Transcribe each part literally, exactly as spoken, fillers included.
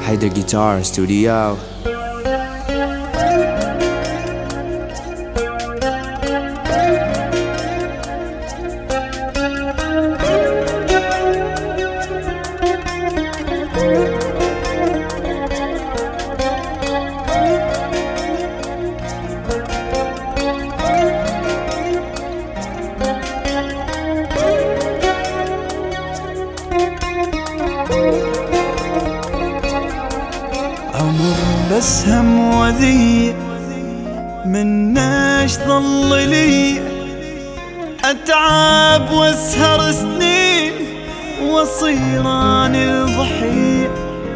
Haider Guitar Studio. عمر بس هم وذي مناش ظل لي أتعب واسهر سنين وصيران الضحية.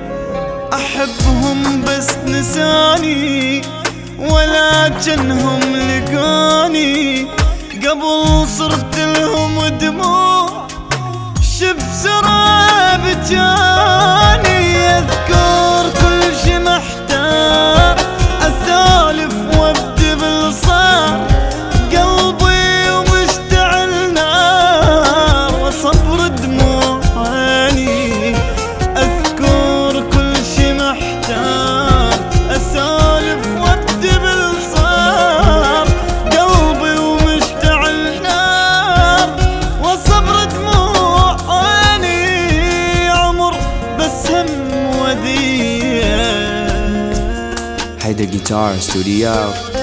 أحبهم بس نساني ولكنهم لقاني قبل صرت لهم دموع شب سراب جاني. أذكر كل شي محتار أسالف وابدي بالصار قلبي ومشتعل نار وصبر دموع عيني. أذكر كل شي محتار أسالف وابدي بالصار قلبي ومشتعل نار وصبر دموع عيني. عمر بس هم وذيه. Haider Guitar Studio.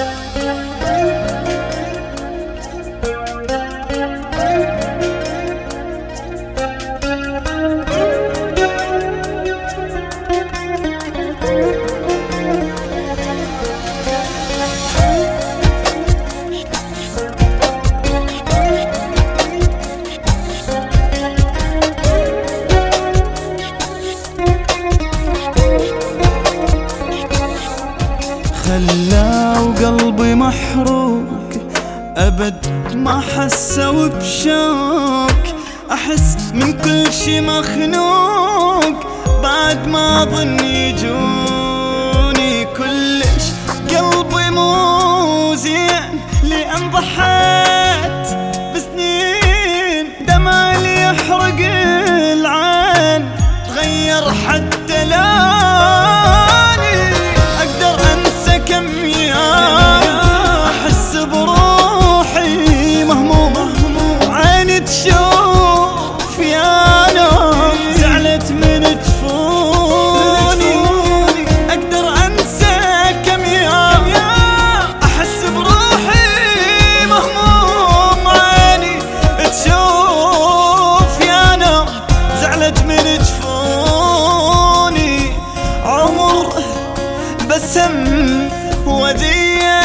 خلاه وقلبي محروق أبد ما حسوا بشوق. أحس من كل شي مخنوق بعد ما ظن يجوني كلش قلبي مو زين لأن ضحيت بسنين دمع اللي يحرق العين تغير حتى لوني. أقدر أنسى كم يوم أحس بروحي مهموم عيني تشوف يا نوم زعلت من جفوني. أقدر أنسى كم يوم أحس بروحي مهموم عيني تشوف يا نوم زعلت من جفوني. عمر بسم ودية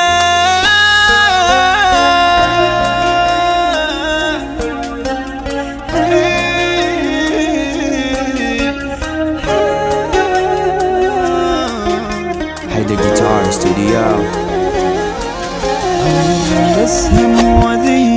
Haider Guitar Studio. بسم ودية